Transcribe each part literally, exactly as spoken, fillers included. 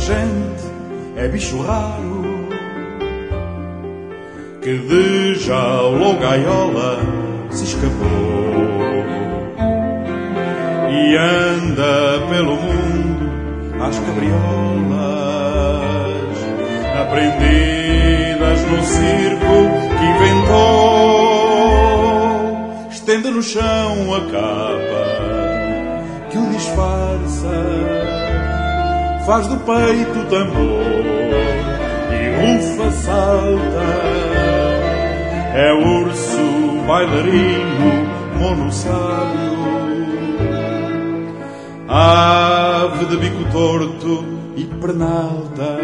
gente é bicho raro, que de jaula ou gaiola se escapou e anda pelo mundo às cabriolas, aprendidas no circo que inventou. Estende no chão a capa que o disfarça, faz do peito tambor e rufa, salta. É urso, bailarino, monossário, ave de bico torto e pernalta.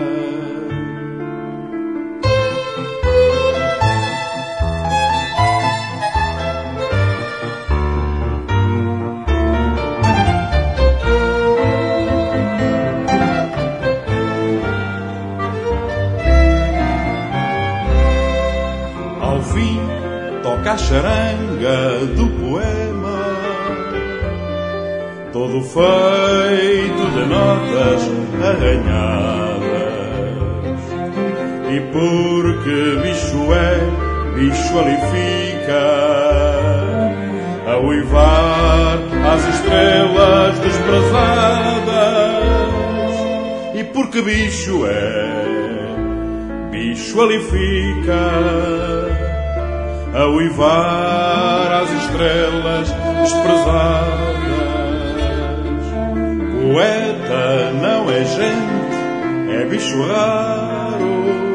Ao fim toca a charanga do poema, todo feito de notas arranhadas. E porque bicho é, bicho ali fica, a uivar às estrelas desprezadas. E porque bicho é, bicho ali fica, a uivar às estrelas desprezadas. Poeta não é gente, é bicho raro,